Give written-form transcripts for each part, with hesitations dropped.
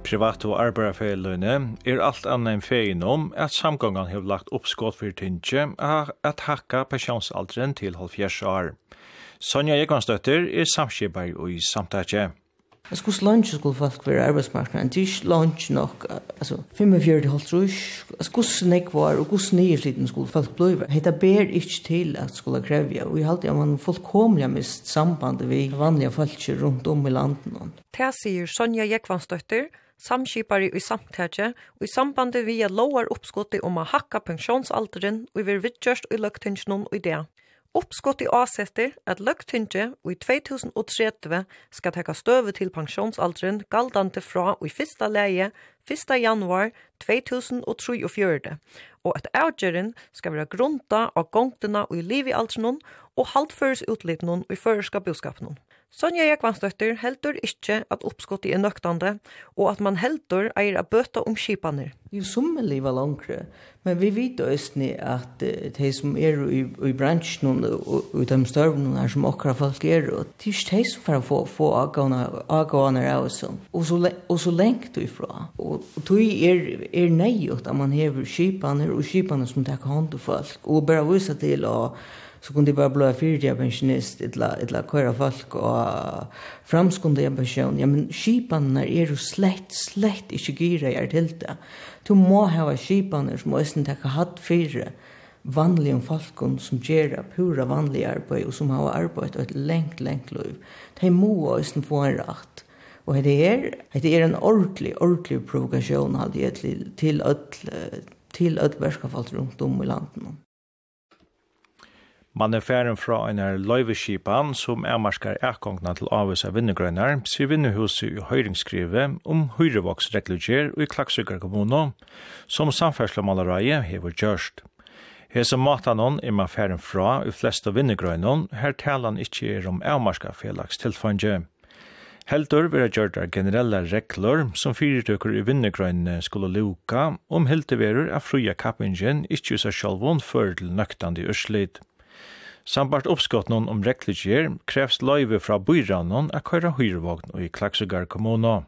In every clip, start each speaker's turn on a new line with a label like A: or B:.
A: privat og arbeiderfellene alt annet enn feien om at samgangen har lagt oppskått for tinge at hakka pensjonsalderen til 70 år. Sonja Ekvanstøtter samskipper i samtaget.
B: Hvordan lunch skulle folk være arbeidsmarkedet? Det ikke lunch nok, 45-halvtrus. Hvordan nek var og hvordan nysliten skulle folk blive? Det ber ikke til at skulle kreve. Og jeg halte at man fullkomlig mist sambandet ved vanlige folk rundt om i landet.
C: Det sier Sonja Ekvanstøtter, samskipare i samtaget, og i sambandet via lovar oppskottet om å hakka pensjonsalderen og vi vidtjørst i løgtingsjonen og i det. Oppskottet avsetter at løgtinget i 2030 skal taka støve til pensjonsalderen galdante fra i første leie 1. januar 2043, og at avgjøren skal være grunta av gongtene i liv i alderen og halvføres utlitene i førerska boskapen. Sonja Ekvanstøtter heldur ikke at oppskottet nøktande, og at man heldur eier å bøte skipene.
B: Det som livet langere, men vi vet også at de som i bransjen og de størvene som akkurat folk og det ikke de som får få avgående av oss, og så lengt ifra. Og det nøyot at man hever skipene og skipene som tar hånd til folk, og bare vise til så kunde bara bli fyrtiga pensionist eller köra folk och framskunde en pension. Ja, men skipanerna ju slett inte gira till det. Du må ha skipaner som måste ta hatt fyra vanliga folk som gör pura vanliga arbete och som har arbetat ett långt liv. De må också få en rätt. Och det är en ordentlig provokation hade till att värska folk runt om i landet.
A: Man færen fra en løyveskipan som marskar ekongna til avvisa vinnegrønner, sier vinnehuset i høyringsskrivet om høyrevoksregluger og i Klaksvíkar kommune, som samferdslemalareie hever gjørst. Hese matanon man færen fra i fleste vinnegrønner, her talan ikkje om avmarska felags tilfange. Heldur vil gjøre generelle regler som fyrtøkker i vinnegrønne skulle luka, helteverer av fria kappingen ikkje seg sjálvun før til nøktande urslit. Sambart oppskott om rekliger krevs løyve fra byrannon å køyre høyrevogn og i Klaksvíkar kommune.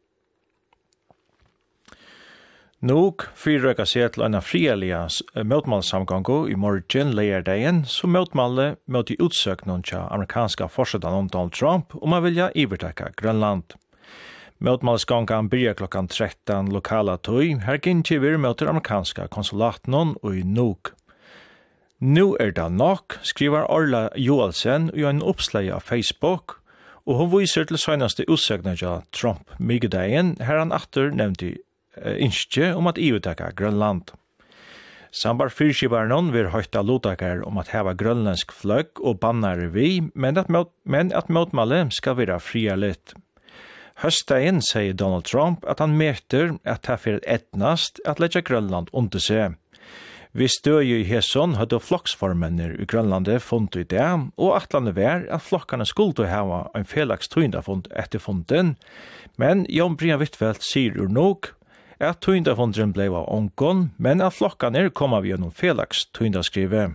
A: Nog fyrrøyka seg til en frieliga møtmalsamgango i morgen leierdeien som møtmalet mot i utsøknon til amerikanska forsedan Donald Trump om å vilja ivertekka Grønland. Møtmalsgangan byrja klokkan 13 lokala tøy, her gynntiver møter amerikanska konsulatnon og i Nog. Nu det nok, skriver Orla Joelsen i en oppslag av Facebook, og hun viser til søgnaste utsøkning av Trump myggedeien, her han atter nevnte innskje om at EU-takka Grønland. Sambar fyrskibarnon vil høyta lotakar om at heva grønlandsk fløgg og bannare vi, men at møtmalet skal være fria litt. Høstdagen sier Donald Trump at han merter at det er etnast at letja Grønland under seg. Vi støy i Hesson hadde floksformenner i Grønlandet funnet i det, og atlande var at flokkene skulle ha en felags tøyndafund etter funden, men Jon Brian Wittfeldt sier nok at tøyndafunden ble av ångon, men at flokkene kom av gjennom felags tøyndaskrive.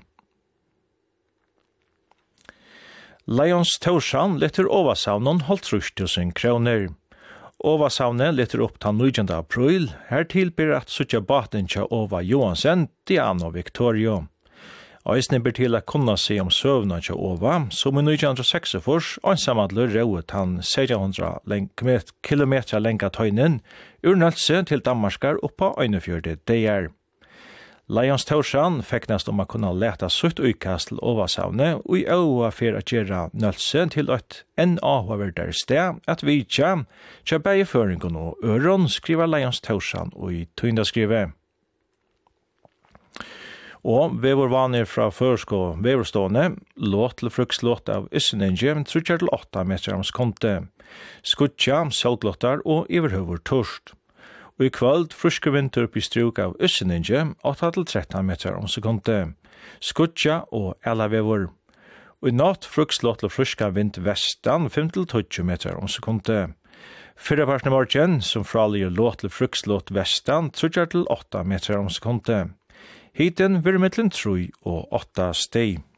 A: Lions Torshavn letter oversavnen 30.000 kroner. Ovasavnet letter opp til 9. april, her tilbyr at suttja baten til Ova Johansen, Diana og Victoria. Eisne ber til at kunne se om søvna til Ova, som i 1946 ansamadler rauet han 600 kilometer lenga tøynen, urnølse til Danmarskar oppa 41 dager. Lions Torshavn feknast om å kunne leta sutt utkast til Ovasavnet, og i øva for å gjøre nølse til et en avhåverdere sted at vi ikke begge føringen og øron, skriver Lions Torshavn og i tøyndaskrivet. Og vi var vanlige fra førskå veverstående, låt til frukslåt av Ysseninge, 3-8 meter om sekunde, skutja, saltlåttar og iverhøver torst. Og i kvöld fruske vinter opp i struk av Ysseninge, 8-13 meter om sekunde, skutja og elavevor. Og i natt frukslåt til fruska vind vestan, 5-20 meter om sekunde. Fyrreparten i morgen, som fralige låt til frukslåt vestan, 3-8 meter om sekunde. Hiten vil mittlen 3 og 8 steg.